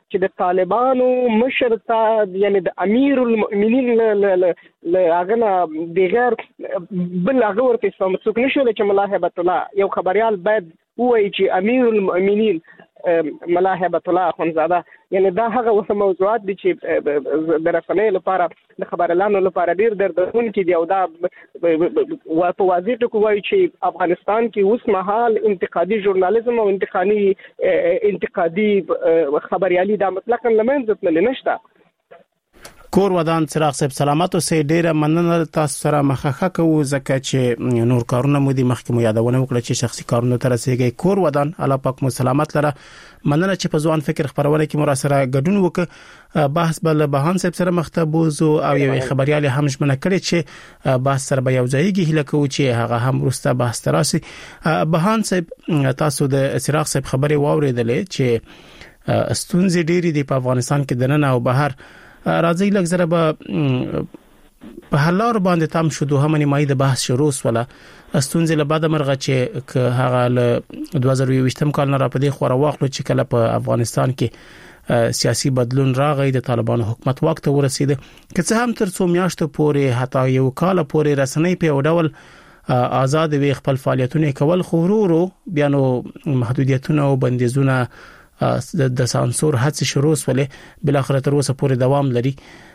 چې د طالبانو مشر ته یعنی د امیر المؤمنین له هغه نه بغیر بل هغه ورته څوک نشو چې ملا هیبت الله یو خبريال باید وایي چې امیر المؤمنین ملا هیبت الله اخونزاده یعنی دا هغه وسه موضوعات دي چې د رسنۍ لپاره د خبريالانو لپاره ډیر دردونکي دي او دا په واضح ټکو وایي چې افغانستان کې اوس مهال انتقادي ژورنالیزم او انتقادي خبريالي دا مطلقاً لمنځه تللی نشته. کور ودان چراغ صاحب سلامت اوسئ. ډیره مننه تاسو سره مخه کوو ځکه چې نور کارونه مو دي مخکې مو یادونه وکړه چې شخصي کارونه تر رسیدي. کور ودان الله پاک مو سلامت لره. مننه چې په ځوان فکر خبرونه کې مو را سره ګډون وکړ. بحث بل بهان صاحب سره مختبوز او یو خبريال هم ژمنه کړی چې بحث سره به یو ځایږي هله کوو چې هغه هم ورسته بحث تراسي. بهان صاحب تاسو د چراغ صاحب خبري واوریدلې چې استونزې ډېری دي په افغانستان کې دننه او بهر. راځي لږ زره به په حلار باندې تام شو دوه منی د بحث شروع وسوله استونزې له بعد مرغه چې هغه له 2020 کال نه را پدې خو راوخلو چې کله په افغانستان کې سیاسي بدلون راغی د طالبانو حکومت وخت ورسید که څه هم تر څو میاشتو پورې حتی یو کال پورې رسنۍ په ډول آزاد وي خپل فعالیتونه کول خو ورو بیا نو محدودیتونه او بندیزونه د سانسور هڅې شروع وسولې بل اخر تر اوسه پورې دوام لري.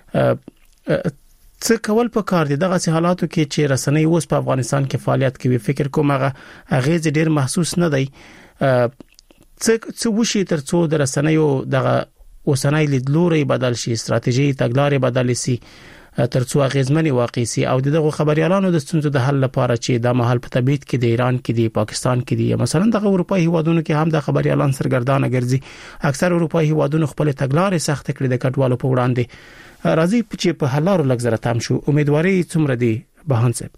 څه کول په کار دي دغه حالاتو کې چې رسنۍ اوس په افغانستان کې فعالیت کوي؟ فکر کوم هغه غیز ډیر محسوس نه دی. څه وشي تر څو د رسنیو دغه اوسنۍ لیدلوري بدل شي، استراتیژي تګلارې بدل شي تر څو غیزمنې واقع شي او دغه خبريالانو د ستونزو د حل لپاره چې د محل په تبعید کې د ایران کې د پاکستان کې دي مثلا د اروپایي هیوادونو کې هم د خبريالان سرګردانه ګرځي. اکثر اروپایي هیوادونو خپل تګلارې سخت کړې د کډوالو په وړاندې. راځي چې په حلارو لږ زره تام شو. امیدواري څومره دي بهان صاحب؟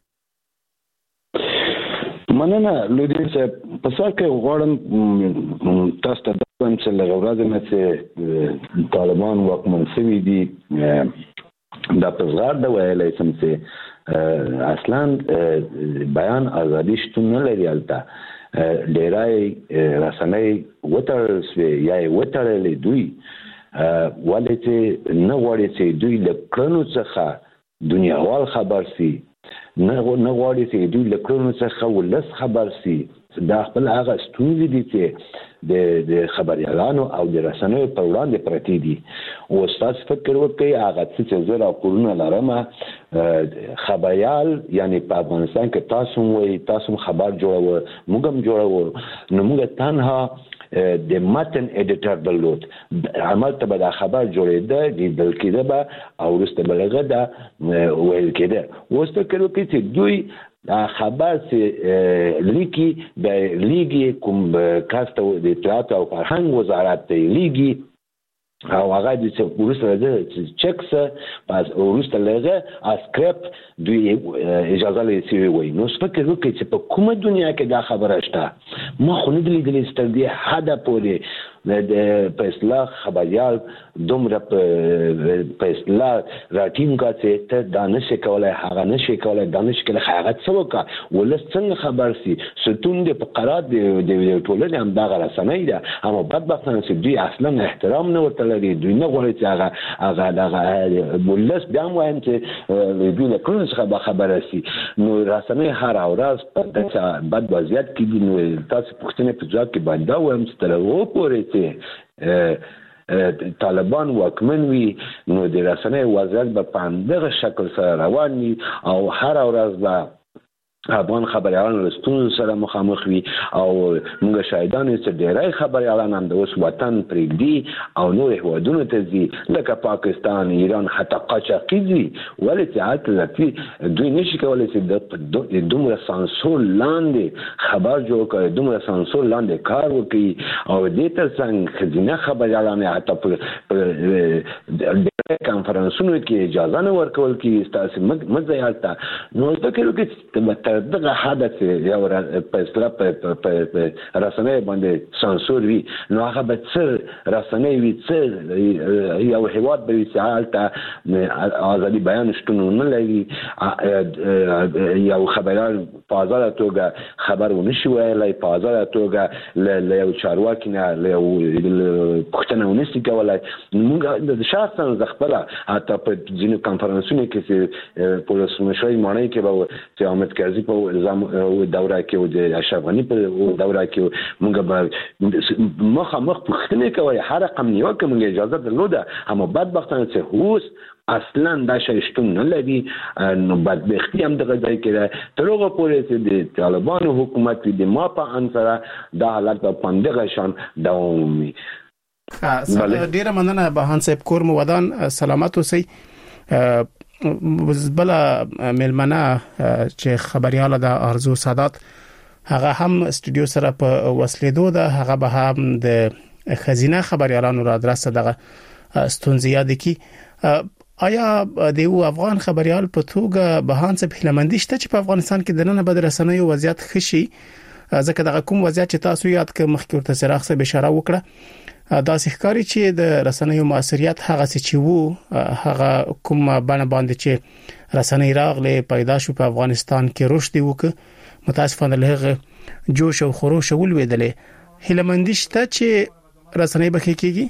مننه لودي صاحب. په سر کې غواړم تاسو ته د چې لغورازه مې طالبان واکمن شوي دي دا پزغار د ویلای سم چې اصلا بیان ازادي شتون نه لري. البته ډیرای رسنۍ وترسوي یا وترلې دوی ولې چې نه غواړي چې دوی له کړنو څخه دنیاوال خبر سي، نه غواړي چې دوی له کړنو څخه ولس خبر سي. دا خپل هغه ستونزې دي چې د خبريالانو او د رسنیو په وړاندې پرتې دي. او تاسو فکر وکړئ هغه چې زه راپورونه لرم خبريال یعنی په افغانستان کې تاسو خبر جوړو موږ هم جوړو نو موږ تنها د متن ایډیټر درلود عمل ته به خبر جوړېده د بلکې ده او ورسته بلغه ده ویل کېده. اوس فکر وکړئ چې دوی خبر چې لیکي د لیګي کوم کاسته د اطلاعات او فرهنګ وزارت ته لیګي او هغه د ورسته د چکس پس ورسته لغه اسکرپټ دوی اجازه لري وي. نو فکر وکړئ چې په کومه دنیا کې دا خبره شته. ما خو نه لیدلې ستر دي حدا پورې په اصلاح خبريال دومره په اصلاح راټیم کاته ته دانش کولای هغه نشي کولای دانش کله هغه څه وکړه ولس څنګه خبر سي ستون د فقرات د ټولنې هم دا رسنۍ ده اما بدبختانه چې دوی اصلا احترام نه ورته لري. دوی نه غواړي چې هغه ولس بیا وایم چې دوی له کوم څه خبره سي. نو رسنۍ هر ورځ په دغه بد وضعیت کې دي. نو تاسو پوښتنه په ځواب کې باندې وایم چې تر وپورې طالبان واکمن وي نو د رسنۍ وضعیت به په همدغه شکل سره روان وي او هر ورځ به افغان خبريالان له ستونزو سره مخامخ وي او موږ شاهدان یو چې ډېری خبريالان هم د اوس وطن پرېږدي او نور هیوادونو ته ځي لکه پاکستان، ایران، حتی قاچاقي ځي. ولې چې هلته دوی نشي کولی چې د دومره سانسور لاندې خبر جوړ کړي، دومره سانسور لاندې کار وکړي او دې تر څنګ ښځینه خبريالان حتی په کنفرانسونو کې اجازه نه ورکول کېږي ستاسې مه ځئ هلته. نو فکر وکړئ چې دغه حادث یو په اصطلاح په رسنۍ باندې سانسور وي نو هغه به څه رسنۍ وي څه یو هیواد به وي چې هلته ازادي بیان شتون نه لري یو خبريال په ازاده توګه خبر ونشي ویلای په ازاده توګه له یو چارواکي نه له یو پښتنه ونشي کولای موږ د شخصا خپل حتی په ځینو کانفرنسونو کې چې پولیس مشري معنی کې به چې احمد کاظم په دوره کې او د اشرف غنی په دوره کې موږ به مخ پښتنه کوي هر رقم نیو کې موږ اجازه درلوده اما بدبختانه چې اوس اصلا دا شی شتون نه لري نو بدبختی هم دغه ځای کې تر هغه پورې چې د طالبانو حکومت د ما په انسره دا حالت په پندغه شان دوامي. ډیره مننه بهان صاحب کور مو ودان سلامت اوسئ. بلا ملمنه چې خبرياله د ارزو سادات هغه هم استودیو سره په وسلیدو ده هغه به هم د خزینه خبريالانو را درسته دغه ستونزې یاد کی. آیا د یو افغان خبريال په توګه بهان څه هلمندي شته چې په افغانستان کې د نن بعد رسنیو وضعیت خشي ځکه دغه کوم وضعیت چې تاسو یاد ک مخکې ورته سره څه اشاره وکړه دا ښکاري چې د رسنیو موثریت هغه چې وو هغه کوم باندې چې رسنۍ راغله پیدا شو په افغانستان کې رشد وکړ متاسفانه له جوش او خروش ولويدلې هلمندي شته چې رسنۍ بخې کیږي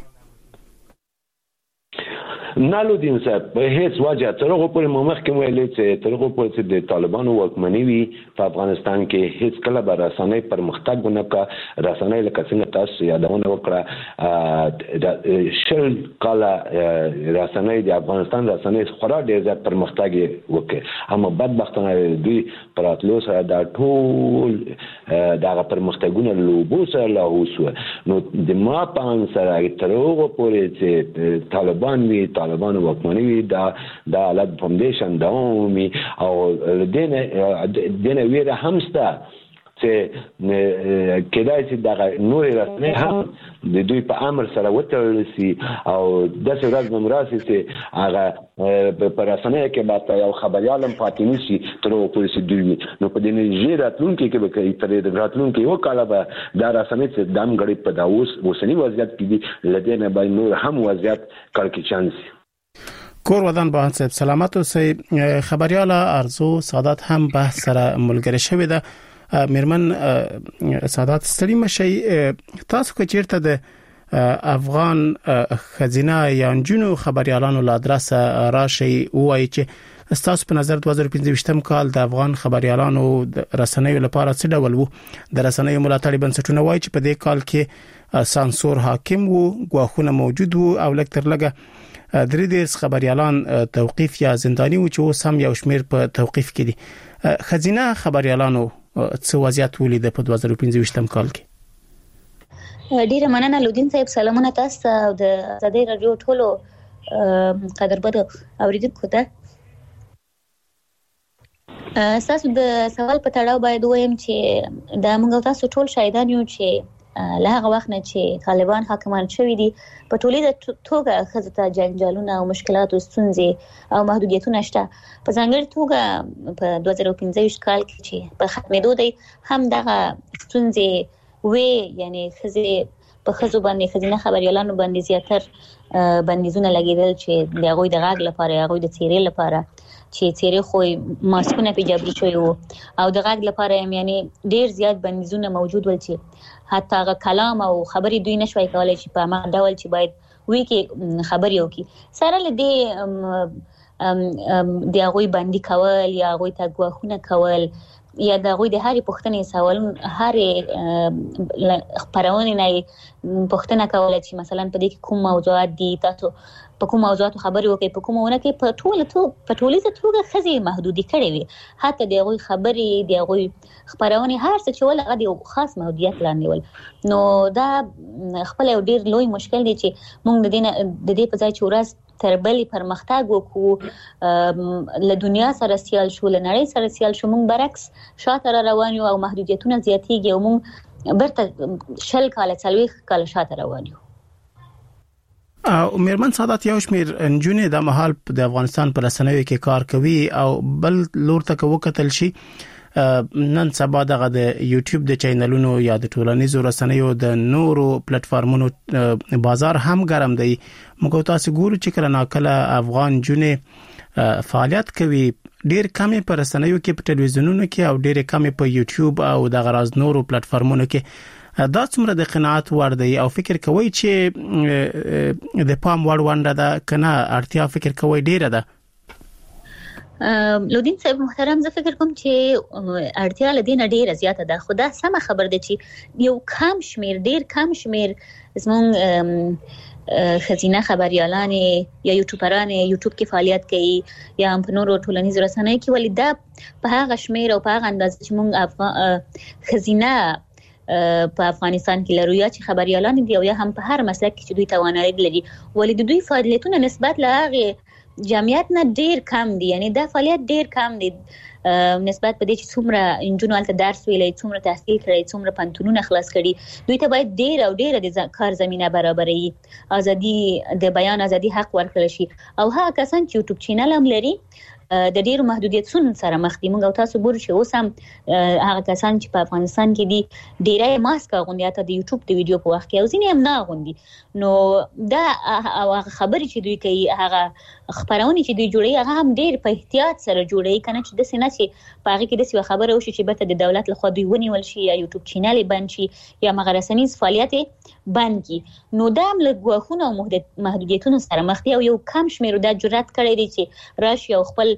نالودین صاحب په هیڅ وجه تر هغه پورې مخ کې ویلې چې تر هغه پورې چې د طالبانو واکمنۍ وي په افغانستان کې هیڅ کله به رسنۍ پرمختګ ونه کا رسنۍ لکه څنګه تاسو یادونه وکړه شل کاله رسنۍ د افغانستان رسنۍ خورا ډیر زیات پرمختګ وکړ اما بدبختانه دوی پراتلو سره دا ټول دغه پرمختګونه لوبو سره لاوسو نو د ما په انسره تر هغه پورې چې طالبان وي طالبان واکمنۍ وي دا حالت فاونډیشن دوامي او دنه ویره همسته چې کدای چې دغه نور رسنۍ هم د دوی په امر سره وتړل شي او د سراد نمراسي چې هغه په رسنۍ کې باید یو خبريالم پاتې نشي تر او پولیس دوی نو په دې نه راتلونکي کې به کوي تر راتلونکي یو کال به دا رسنۍ چې دام غړي په داوس وسنی وضعیت کې دي لدینه به نور هم وضعیت کړکی چانس کور ودان بهان صاحب سلامت اوسئ. خبرياله ارزو سادات هم بحث سره ملګری شوی ده. میرمن سادات ستړي مشي تاسو کو چیرته د افغان خزینه یا جنو خبريالانو لا ادرس راشي وایي چې تاسو په نظر 2015 کال د افغان خبريالانو رسنیو لپاره څه ډول وو د رسنیو ملاتړي بنسټونه وایي چې په دې کال کې سانسور حاکم وو غواخونه موجود وو او لکتر لګه درې خبريالان توقيف یا زنداني و چې اوس هم یو شمیر په توقيف کې دي. خزینه خبريالانو څه وضعیت ولید په 2015 کال کې؟ ډیره مننه لودین صاحب سلامونه تاسو د آزادۍ رادیو ټولو قدربد اوریدونکو ته. تاسو د سوال په تړاو باید وایم چې د موږ تاسو ټول شاهدان یو چې له هغه وخت نه چې طالبان حاکمان شوي دي په ټولیزه توګه خزته جنجالونه او مشکلات او ستونزې او محدودیتونه شته. په ځانګړي توګه په 2015 کال کې چې په ختمېدو دی هم دغه ستونزې وې یعنی خزه په خزو باندې خزینه خبريالانو باندې زیاتر بندیزونه لګیدل چې د هغوی د غاګ لپاره هغوی د چیرې لپاره چې چیرې خو ماسکونه په جبري شوی وو او د غاګ لپاره یعنی ډیر زیات بندیزونه موجود ول چې حتی هغه کلام او خبري دوی نشوي کولای چې په ما ډول چې باید وی کې خبري وکي سره لدی د هغوی باندې کول یا هغوی ته غواخونه کول یا د هغوی د هرې پوښتنې سوالونه هرې خبرونه نه پوښتنه کوله چې مثلا په دې کې کوم موضوعات دي تاسو په کوم موضوعاتو خبرې وکړي په کومونه کې په ټولیزه توګه خزي محدودي کړې وي حتی د هغوی خبرې د هغوی خبرونه هر څه چې ول هغه د خاص محدودیت لاندې ول نو دا خپل یو ډیر لوی مشکل دی چې موږ د دې په ځای چې ورځ تر بلې پرمختګ وکړو له دنیا سره سیال شو له نړۍ سره سیال شو موږ برعکس شاته روان یو او محدودیتونه زیاتېږي او موږ برته شل کاله څلوېښت کاله شاته روان یو. او میرمن سادات یو شمیر انجونې د محل د افغانستان پر رسنیو کې کار کوي او بل لور ته وکتل شي نن سبا دغه د یوټیوب د چینلونو یا د ټولنیزو رسنیو د نورو پلیټفارمونو بازار هم ګرم دی. موږ تاسو ګورو چې کله ناکله افغان جنې فعالیت کوي ډیر کم په رسنیو کې په ټلویزیونونو کې او ډیر کم په یوټیوب او د غراز نورو پلیټفارمونو کې دا څومره د قناعت وړ دی او فکر کوي چې د پام وړ ونده ده کنه اړتیا فکر کوي ډیره ده؟ لودین صاحب محترم زه فکر کوم چې اړتیا لدینه ډیره زیاته ده. خو دا سم خبر ده چې یو کم شمیر ډیر کم شمیر زموږ خزینه خبريالان یا یوټیوبران یوټیوب کې فعالیت کوي یا په نورو ټولنیزو رسنیو کې ولې دا په هغه شمیر او په هغه انداز چې موږ خزینه په افغانستان کې لرو یا چې خبريالان دي او یا هم په هر مسلک کې چې دوی توانایي لري ولې د دوی فعالیتونه نسبت له هغه جمعیت نه ډیر کم دي. یعنی دا فعالیت ډیر کم دي نسبت په دې چې څومره انجونو الته درس ویلې څومره تحصیل کړي څومره پنتونونه خلاص کړي. دوی ته باید ډیر او ډیر د کار زمينه برابرې ازادي د بیان ازادي حق ورکړل شي او هغه کسان چې یوټیوب چینل هم لري د ډیرو محدودیتونو سره مخ دي. موږ او تاسو ګورو چې اوس هم هغه کسان چې په افغانستان کې دي ډیرای ماسک غوندي ته د یوټیوب د ویډیو په وخت کې او ځینې هم نه غوندي. نو دا هغه خبرې چې دوی کوي هغه خبرونه چې دوی جوړي هغه هم ډیر په احتیاط سره جوړي کنه چې د سینې چې په هغه کې د څه خبره وشي چې به د دولت لخوا دوی ونیول شي یا یوټیوب چینل بند شي یا مغرسنیز فعالیت بند کی. نو دا هم له ګواښونو او محدودیتونو سره مخ دي او یو کم شمیر د جرأت کړی دی چې راشي او خپل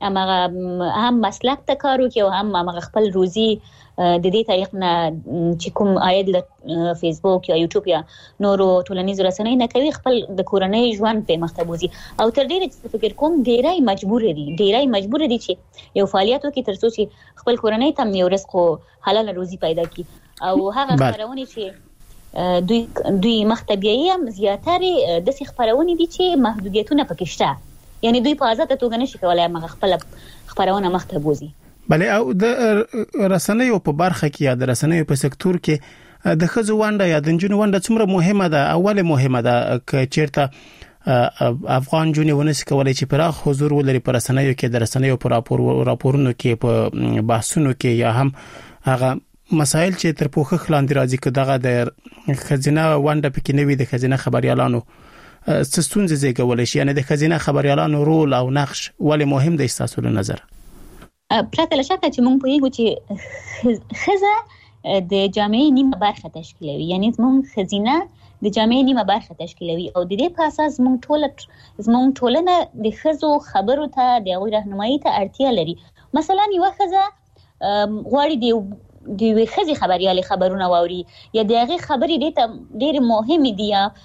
هم مسلک ته کار وکړي او هم هغه خپل روزي د دې طریق نه چې کوم عاید له فیسبوک یا یوټیوب یا نورو ټولنیزو رسنیو نه کوي خپل د کورنۍ ژوند په مختبوزي او تر ډیره چې فکر کوم ډیرای مجبور دي چې یو فعالیت وکړي ترڅو چې خپل کورنۍ ته یو رزق او حلال روزي پیدا کړي او هغه خبرونه چې دوی مختبیي هم زیاتره د څه خبرونه دي چې محدودیتونه پکې شته. یعنی دوی په آزاد توګه نشي کولای مغه خپل خبرونه مخته بوزي. بله او د رسنیو په برخه کې یا د رسنیو په سکتور کې د خزو ونده یا د جنونو ونده څومره مهمه ده؟ اوله مهمه ده چې چیرته افغان جنونو ونس کولای چې پراخ حضور ولري په رسنیو کې د رسنیو په راپورونو کې په بحثونو کې یا هم هغه مسائل چې تر پوښښ لاندې راځي که دغه د خزینه ونده پکې نوي د خزینه خبريالانو ستونزې زیږولای شي. یعنی د خزینه خبريالانو رول او نقش ولې مهم دی تاسو له نظر؟ پرته له شکه چې موږ پوهیږو چې خزه د جامعې نیمه برخه تشکیلوي. یعنی موږ خزینه د جامعې نیمه برخه تشکیلوي او د دې په اساس موږ ټولنه د خزو خبرو ته د غوړ راهنمایي ته اړتیا لري. مثلا یو خزه غواړي د وی خزي خبريالي خبرونه واوري یا دغه خبرې ډېر مهمه دي یا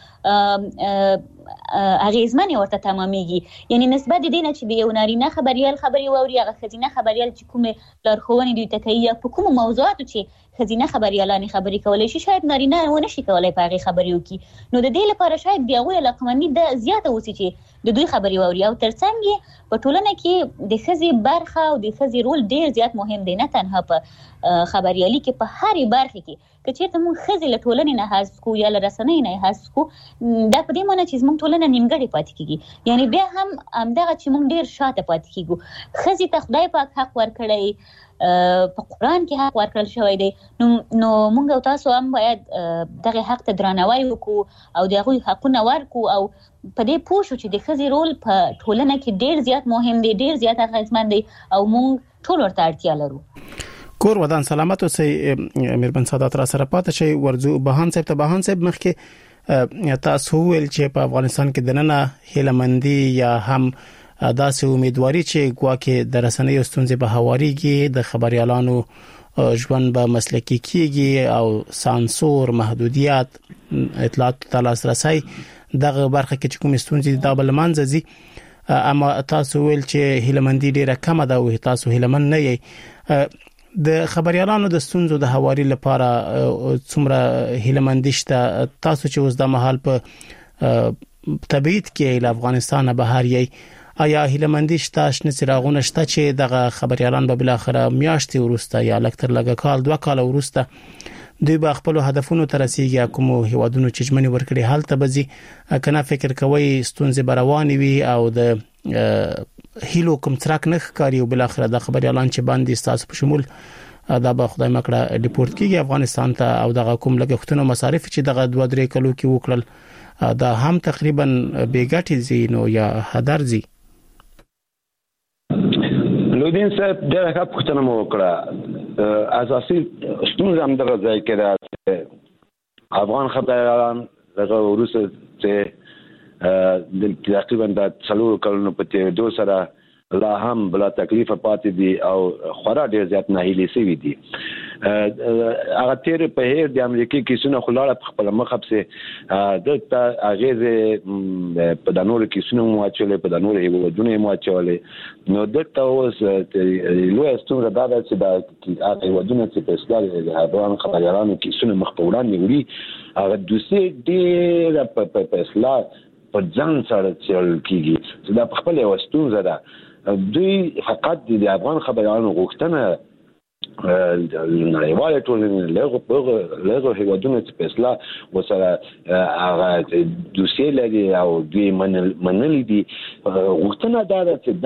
اغیزمنه ورته تمامېږي. یعنی نسبت دي نه چې د یو نارینه خبريال خبري واوري هغه خزینه خبريال چې کومه لارښوونې دوی ته کوي یا په کومو موضوعاتو چې خزینه خبريالان خبري کولای شي شاید نارینه ونه شي کولای په هغه خبري وکي. نو د دې لپاره شاید د هغه لقمنی د زیاته وسی چې د دوی خبري واوري او ترڅنګ په ټولنه کې د خزي برخه او د خزي رول ډیر زیات مهم دی. نه تنها په خبريالي کې په هرې برخه کې کچېرته موږ خزي له ټولنې نه حذف کو یا له رسنۍ نه حذف کو دا په دې معنی چې موږ ټولنه نیمګړې پاتې کیږي. یعنی بیا هم همدغه چې موږ ډیر شاته پاتې کیږو. خزي ته خدای پاک حق ورکړی په قران کې حق ورکړل شوی دی. نو موږ او تاسو هم باید دغه حق ته درناوی وکړو او دغه حقونه ورکو او په دې پوه شو چې د خزي رول په ټولنه کې ډیر زیات مهم دی ډیر زیات اغیزمن دی او موږ ټول ورته اړتیا لرو. کور ودان سلامت اوسئ. مهربان سادات را سره پاتې شي. ورځو بهان صاحب ته بهان صاحب مخکې تاسو ویل چې په افغانستان کې دننه هیلمندي یا هم داسې امیدواري چې ګواکې د رسنیو ستونزې به هواريږي د خبريالانو ژوند به مسلکي کیږي او سانسور محدودیت اطلاعات ته لاسرسي دغه برخه کې چې کوم ستونزې د بل منځي. اما تاسو ویل چې هیلمندي ډیره کم ده او تاسو هیلمن نه یې. د خبريالانو د ستونزو د هواري لپاره څومره هیلمندي شته؟ تاسو چې اوس د محل په تبعید کې له افغانستان بهر یې آیا هیلمندي شته شنه څراغونه شته چې دغه خبريالان به بل اخر میاشتې ورسته یا لکتر لګه کال 2 کال ورسته دوی به خپل هدفونو ته رسیدي کوم هیوادونو چې ژمنې ورکړي حالت بزي کنه فکر کوي ستونزې بروانې وي او د هیلو کوم ترک نه ښکاری او بل اخر د خبري اعلان چې باندې تاسو په شمول دا به خدای مکړه ډیپورت کیږي افغانستان ته او دغه کوم لګښتونه مصارف چې دغه 2-3 کلو کې وکړل دا هم تقریبا بیګټي زینو یا هدر زی لودین صاحب دغه ښه پوښتنه مو وکړه اساسي ستونزه هم دغه ځای کې ده افغان خبريالان دغه وروسته چې تقریبا د 4 کلونو په تیریدو سره لا هم بلا تکلیف پاتې دي او خورا ډیر زیات ناهیلي شوي دي هغه تیر په هیر د امریکای کیسونه خلاړه په خپل مخبسه دلته اغه په دانور کیسونه مواچلې په دانور هیوادونه مواچلې نو دلته اوس لوی ستونزه دا ده چې دا هیوادونه چې په اصلاح د افغان خبريالانو کیسونه مخ په وړاندې وړي هغه دوسي ډیر په اصلاح په ځان سره چل کیږي دا په خپل ستونزه ده دوی فقط د افغان خبريالانو غوښتنه نړیواله ټولنې له هیوادونو چې په اصلاح وسره هغه دوسیه لري او دوی منلي دي غوښتنه دا ده چې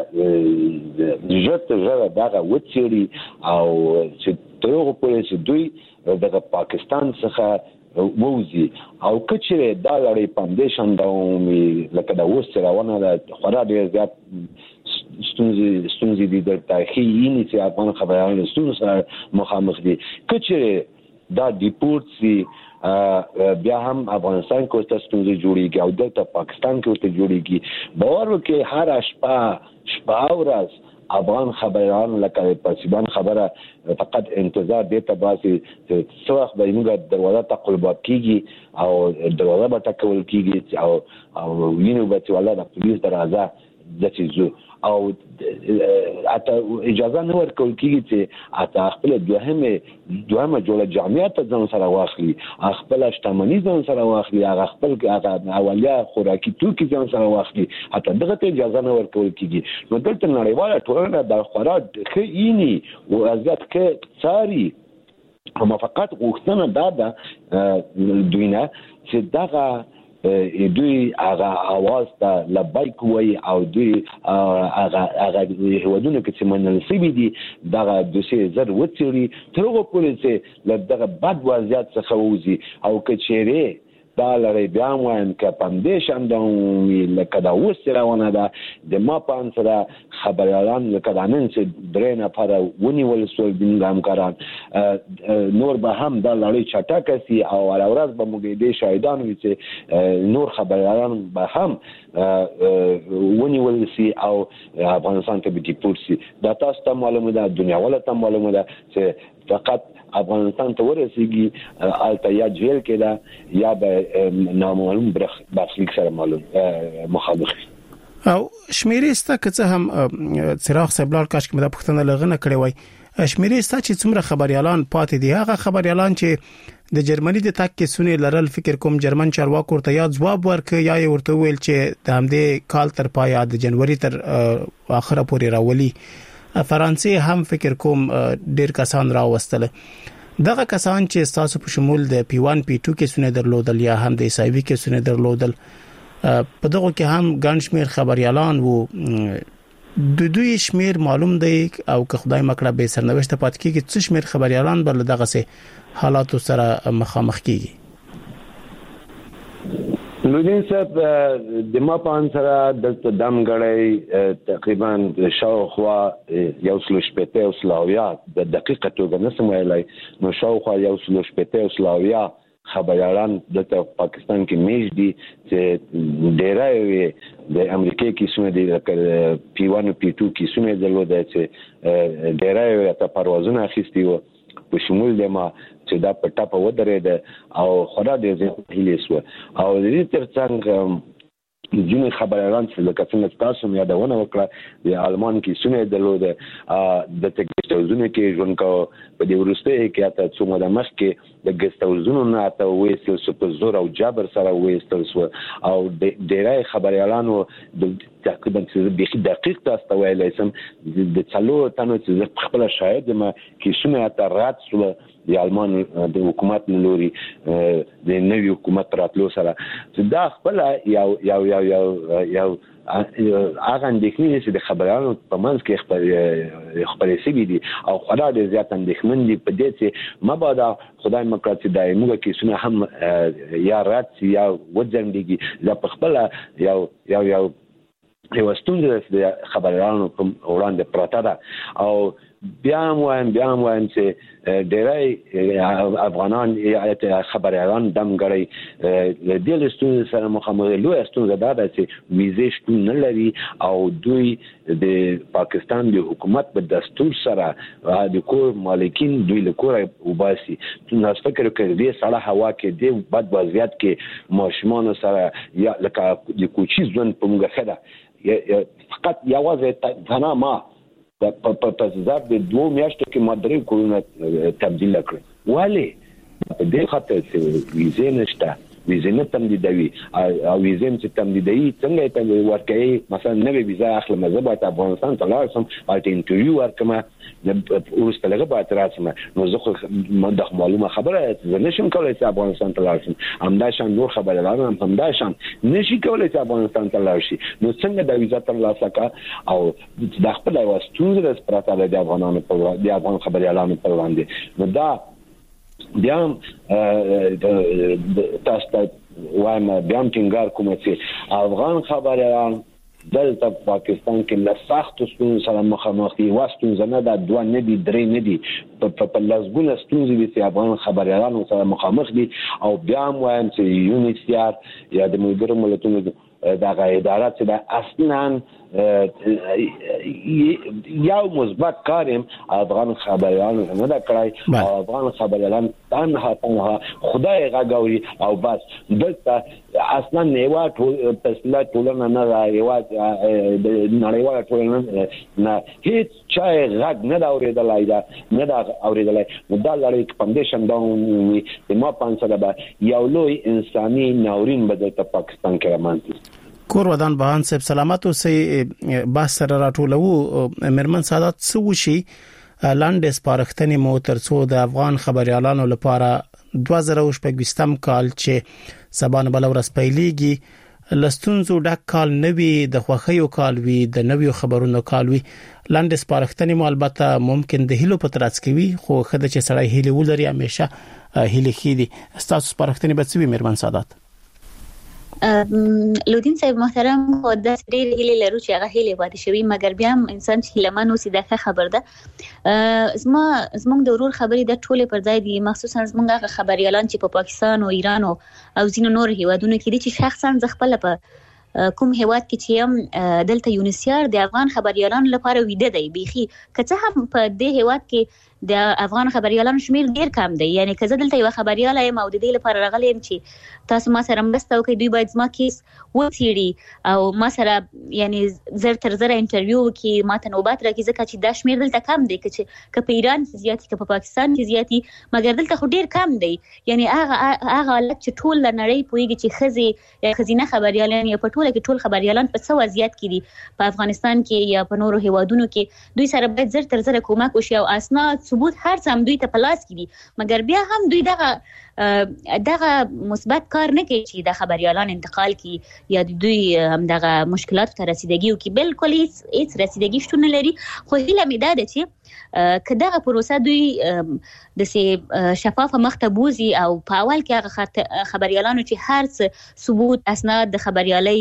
دا ژر دغه وڅېړي او چې تر هغه پورې چې دوی دغه پاکستان څخه ووزي او کچره دا لړۍ فاونډیشن دا لکه دا اوس روانه ده خورا ډیر زیات ستونزې دي د تاریخي یې چې افغان خبريالانو ستونزې سره مخامخ دي کچره دا ډیپورت سي بیا هم افغانستان کې ورته ستونزې جوړیږي او دلته پاکستان کې ورته جوړیږي باور وکړئ هر شپه ورځ افغان خبريالان لکه پاسبان خبره فقط انتظار دیتا باسي چې څو وخت به موږ دروازه ته قلباب کیږي او دروازه به ټکول کیږي او وینو به چې والله د پولیس دروازه د چیزو او اته اجازه نه ورکول کیږي چې اته خپل دوهمه جوړه جامعه ته ځان سره واخلي خپل شتمنۍ ځان سره واخلي خپل اولیا خوراکي توکي ځان سره واخلي اته دغه ته اجازه نه ورکول کیږي نو دلته نړیواله ټولنه د خورا خېینی او ازات کې ساري هم فقط غوښتنه ده دوی نه چې دغه دوی هغه आवाज ته لبیک وای او دوی هغه هیوادونه کې چې منل سوي دي دغه دوسیه زر وڅېړي تر هغه پورې چې دغه بد وضعیت څخه ووځي او کچېره دا لري بیا وایم چې فاونډیشن دا لکه دا اوس روانه ده د ما په انسره خبريالان لکه دا نن چې درې نفره ونیول شول د همکاران نور به هم دا لړۍ چټکه سي او ورځ به موږ دې شاهدان وي چې نور خبريالان به هم ونیول سي او افغانستان ته به ډیپورت سي دا تاسو ته معلومه ده دنیا ولا ته معلومه ده چې فقط افغانستان ته ورسیږي البته یا جیل کې ده یا به نامعلوم برخلیک سره مخامخ او شمیرستا که څه هم چراغ سبلال کاش کې مده پښتنه لغنه کړی وای شمیرستا چې څومره خبريالان پاتې دي هغه خبريالان چې د جرمني د تک کې سونې لرل فکر کوم جرمن چارواکو ورته یا جواب ورکړ یا ورته ویل چې د همدې کال تر پایا د جنوري تر اخره پورې راولي فرانسې هم فکر کوم ډیر کسان راوستل دغه کسان چې تاسو په شمول د P1 P2 کې سونه درلودل یا هم د SIV کې سونه درلودل په دغه کې هم ګڼ شمیر خبريالان وو د دوی شمیر معلوم دی او که خدای مکړه به سرنوشت پات کېږي څه شمیر خبريالان بل دغه سه حالات سره مخامخ کیږي لودین صاحب د ما په انسره د دمګړی تقریبا شاوخوا یو سلوشپته او سلاویا د دقیقه توګه نسم ویلای نو شاوخوا یو سلوشپته او سلاویا خبريالان د پاکستان کې میش دي چې ډیرای د امریکای کې سونه دي P1 P2 کې سونه درلوده چې ډیرای ته پروازونه اخیستي وو په شمول د ما چې دا په ټاپه ودرېده او خورا ډېر زیات هیلې سوه او د دې ترڅنګ ځینې خبريالان چې لکه څنګه تاسو مې یادونه وکړه د آلمان کې سونه درلوده د ګسټ هاوزونو کې ژوند کاوه په دې وروستۍ کې اته څو موده مخکې د ګسټ هاوزونو نه اته وېستل شو په زور او جبر سره وېستل شو او ډېرای خبريالانو د تقریبا چې دقیق تاسو ویلای سم د څلور تنو چې خپل شاهد ما کې سونه اته رات شو د آلمان د حکومت لوري د نوي حکومت راتلو سره دا خپل یو هغه اندېښنې چې د خبرانو په منځ کې خبرې شوي دي او خورا ډېر زیات اندېښمن دي په دې چې مبادا خدای مکړه چې د موږ کیسونه هم یا رات یا وځندګي دا په خپل یو ستونزه د خبرانو په وړاندې پراته ده او بیا هم وایم چې ډېری افغانان خبريالان دمګړی د دې ستونزې سره مخامخ لوی ستونزه ده چې ویزې شتون نه لري او دوی د پاکستان د حکومت په دستور سره د کور مالکین دوی له کوره وباسي نو فکر کوي د سړه هوا کې د بد وضعیت کې ماشومان سره یا لکه د کوچي ځوان په موږ خده فقط یوازې غنا ما په ځاب د 2 میاشتو کې مدري کورونه تبدیل کړ ولی په دې خاطر چې ویزه نشته ویزه نه تمدیدوي او ویزه چې تمدیدوي څنګه ته ورکوي مثلا نوې ویزه اخلم زه به افغانستان ته لاړ شم او ته انټرویو ورکم ورسته لږه به راسم نو زه خو د معلومه خبره زه نشم کولای چې افغانستان ته لاړ شم همداشان نور خبريالان همداشان نشي کولای چې افغانستان ته لاړ شي نو څنګه د ویزه ترلاسه کا او د خپل واستوزه سپراته د افغانانو په د افغان خبريالانو په وړاندې نو دا بیا تاسو ته وایم بیا ټینګار کوم چې افغان خبريالان دلته پاکستان کې له سخت ستونزو سره مخامخ دي واستونزه نه د 2 نه دي 3 نه دي په لږونه ستونزې دي چې افغان خبريالان سره مخامخ دي او بیا وایم چې یونیسیار یا د ملګرو ملتونو دغه اداره چې د اصلاً یو مثبت کارم افغان خبريالان نه دا کړای او افغان خبريالان تنها خدای غاوري او بس دلته اصلا نیوا ټول ټولنه نه رايوا د نړیواله ټولنه نه هیڅ چا غږ نه دا اورېدلای دا نه دا اورېدلای نو دا لړۍ فاونډیشن دا ما پانسره به یو لوی انساني ناورین بدل په پاکستان کې رامنځته کور ودان بهان صاحب سلامت اوسې بحث سره راټولو مرمن سادات سوشي لاندې سپارښتنې مو ترڅو د افغان خبريالانو لپاره 2020 کال چې سبا نه بل ورځ پیلېږي لستونزو ډک کال نوي د خوخیو کال وی د نویو خبرونو کال وی لاندې سپارښتنې مو البته ممکن د هیلو په ترڅ کې وي خو خدای چې سړی هیله ولري همیشه هیله خېدي تاسو سپارښتنې به څه وي مرمن سادات لودین صاحب محترم خو د ډېر هیله لرو چې هغه هیله پاتې شوی مګر بیا انسان چې لمن اوسې دا خبر ده زموږ د ورور خبرې د ټوله پر ځای دي مخصوصا زموږ خبريالان چې په پاکستان او ایران او ځینو نور هیوادونو کې دي چې شخصا ز خپل په کوم هیواد کې چې هم دلته یونیسیار د افغان خبريالانو لپاره ویده دی بيخي کته هم په دې هیواد کې د افغان خبريالانو شمیر ډیر کم دی یعنی که زه دلته یو خبريال یم او د دې لپاره راغلم چې تاسو ما سره مرسته وکړئ دوی باید زما کیس وڅېړي او ما سره یعنی زر تر زر انټرویو کې ما ته نوبت راکړي ځکه چې دا شمیر دلته کم دی که په ایران کې زیاتی که په پاکستان کې زیاتی مګر دلته خو ډیر کم دی یعنی هغه حالت چې ټول نړۍ پوهیږي چې خزي یا خزینه خبريالان یا په ټوله کې ټول خبريالان په څه وضعیت کې دي په افغانستان کې یا په نورو هیوادونو کې دوی سره باید زر تر زر کومک وشي او اسناد ثبوت هر څه هم دوی ته پلاس کړي مګر بیا هم دوی دغه مثبت کار نه کوي چې د خبريالان انتقال کی یا دوی هم دغه مشکلات ته رسیدګي او کی بالکل هیڅ رسیدګي شته نه لري خو هیله مې ده چې کداغه پروسه دوی د شفافه مختبوزي او په اول کې هغه خبريالانو چې هر څه ثبوت اسناد د خبريالي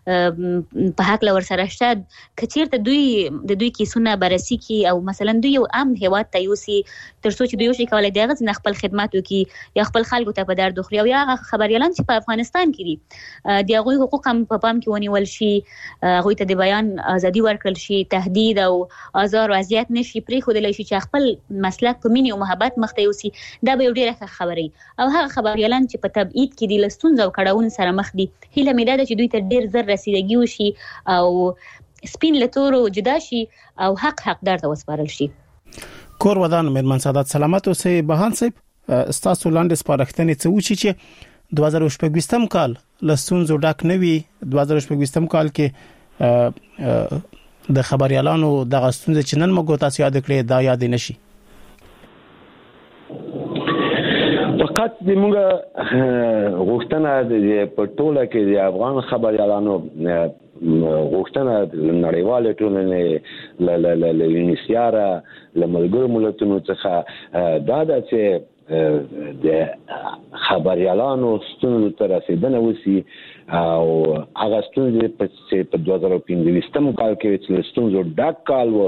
په حق لور سره شته کچیرته دوی کیسونه بررسي کی او مثلا دوی یو عام هیواد ته یوسي ترڅو چې دوی شي کولای دغه نه خپل خدمات وکي یا خپل خلکو ته په درد خوري او یا خبريالان چې په افغانستان کې دي د هغوی حقوق هم په پام کې ونیول شي هغوی ته د بیان ازادي ورکړل شي تهدید او آزار او اذیت نشي پرې خودلای شي چې خپل مسلک په مینه او محبت مخته یوسي دا به ډیره خبري او هغه خبريالان چې په تبعید کې دي لستون او کډاون سره مخ دي هیله مې ده چې دوی ته ډیر زر رسیدګي وشي او سپین لتورو جدا شي او حقدار ته وسپارل شي کور ودان مرمن سادات سلامت اوسې بهان صاحب ستاسو لاندې سپارښتنې څه وچی چې 2020 کال لستونزو ډک نوي 2020 کال کې د خبريالانو د غستونځ چې نن موږ تاسو یاد کړئ دا یاد نشي فقط د موږ غوښتنه د پټوله کې د افغان خبريالانو غوښتنه نړیواله ټولنې ل یونیسیارا ل ملګرو ملتونو څخه دا د چې د خبريالانو ستونزو ته رسیدنه وسی او هغه ستونزې په 2015 کال کې چې ستونزو ډاک کال و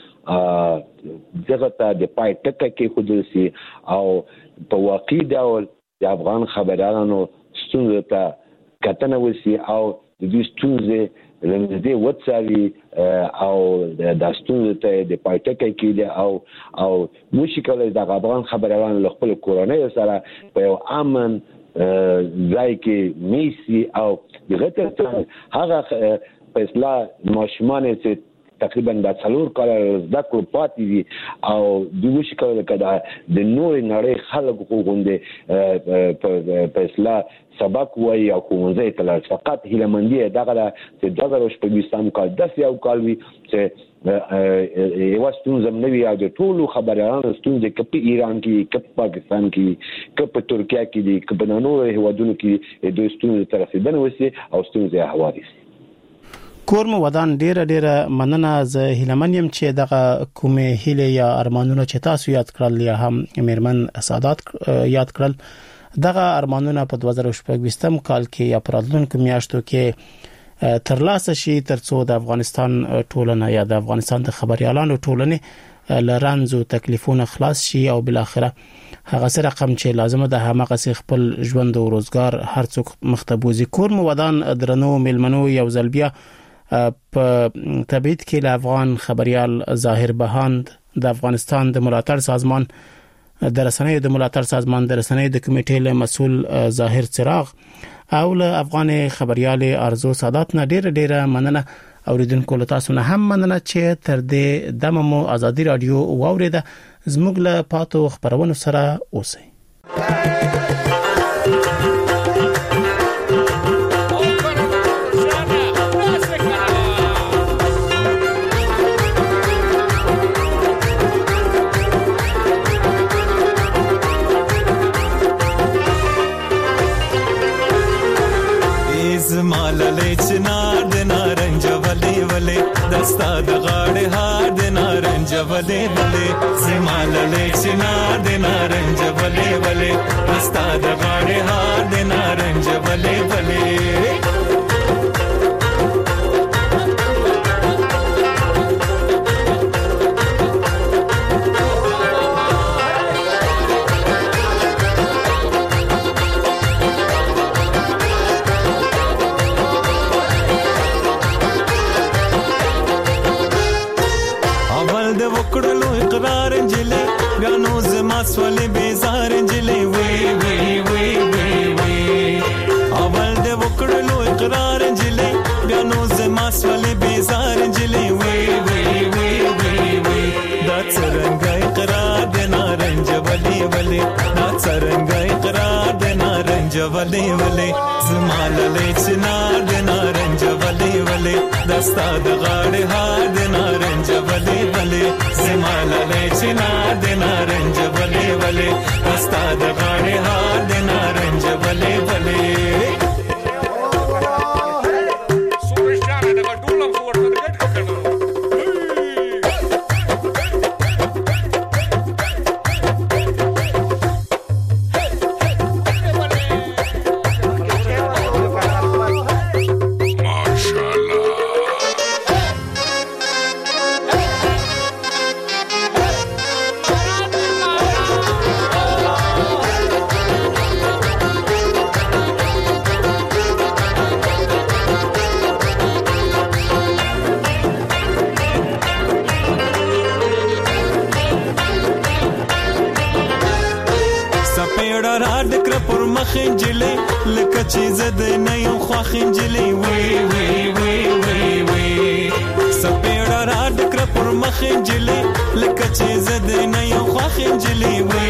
دغه ته د پای ټکه کې خودل سي او په واقعي ډول د افغان خبريالانو ستونزو ته کتنه وسی او د دې ستونزې لمدې وڅاري او د ستونزو ته د پای ټکه کې او مشکل د افغان خبريالانو له خپل کورنۍ سره په یو امن ځای کې میسي او دغه ته هغه فیصله ماشومان چې تقریبا د 4 کال زده کړو پاتې دي او د مشکل کده د نور نړۍ خلک غوښنده په اصلاح سبق وای او کومځه تل فقط هلمندي دغه چې دغه په بیسام کال د یو کال وی چې یو ستونزه نوي او د ټولو خبريالانو ستونزه کې په ایران کې کې پاکستان کې کې په ترکیه کې دي کې په نورو هیوادونو کې د ستونزې طرفداري وسی او ستونزې حوادث کور مو ودان ډیره مننه زه هیلمنیم چې دغه کومه هیله یا ارمانونه چې تاسو یاد کړل یا هم میرمن سعادت یاد کړل دغه ارمانونه په 2018 کال کې یا پراتلونکو میاشتو کې ترلاسه شي ترڅو د افغانستان ټولنه یا د افغانستان د خبريالانو ټولنه لرانزو تکلیفونه خلاص شي او بل اخره هغه سره رقم چې لازمه ده هغه خپل ژوند او روزګار هرڅوک مختبوزي کور مو ودان درنو ملمنو یو ځلبیا په تبعید کې له افغان خبريال ظاهر بهاند د افغانستان د ملاتړ سازمان د رسنیو د ملاتړ سازمان د رسنیو د کمیټې له مسول ظاهر چراغ او له افغان خبريال ارزو سعادت نه ډیره مننه اوریدونکو له تاسو نه هم مننه چې تر دې دمو ازادي رادیو واوریده زموږ له پاتو خبرونو سره اوسئ زمالله چنار د نارنج ولې دستا د غاړه هار د نارنج ولې زمالله چنار د نارنج ولې دستا د غاړه هار د نارنج ولې مسولې بیزار انجلې وی اول د وکړلو اقرار انجلې بیا نو زما مسولې بیزار انجلې وی دا څنګه اقرار د نارنج ولې دا څنګه اقرار د نارنج ولې زمالله چنار د نارنج ولې دستا د غاړه هار د نارنج ولې زمالله چنار د نارنج ولې دستا د غاړه هار د نارنج ولې خنجلې لکه چې زده نه یو خو خنجلې وی سپېړه را ډکر پر مخ خنجلې لکه چې زده نه یو خو خنجلې وی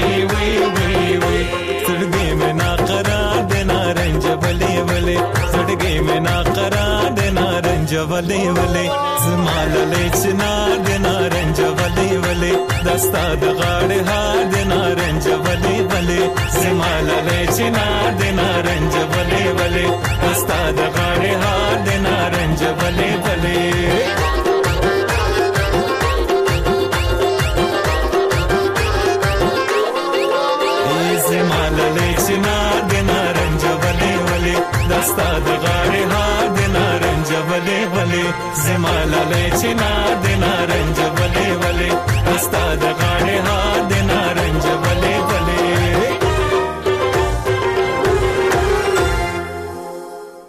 سړګې مې نا قرار د نارنج ولې سړګې مې نا قرار د نارنج ولې زمالله چنار د نارنج ولې دستا د غاړه هار د نارنج ولې ولې زماله چنا د نارنج ولې ولې استاد غاړه ها د نارنج ولې ولې زماله چنا د نارنج ولې ولې استاد غاړه ها د نارنج ولې ولې زماله چنا د نارنج ولې ولې استاد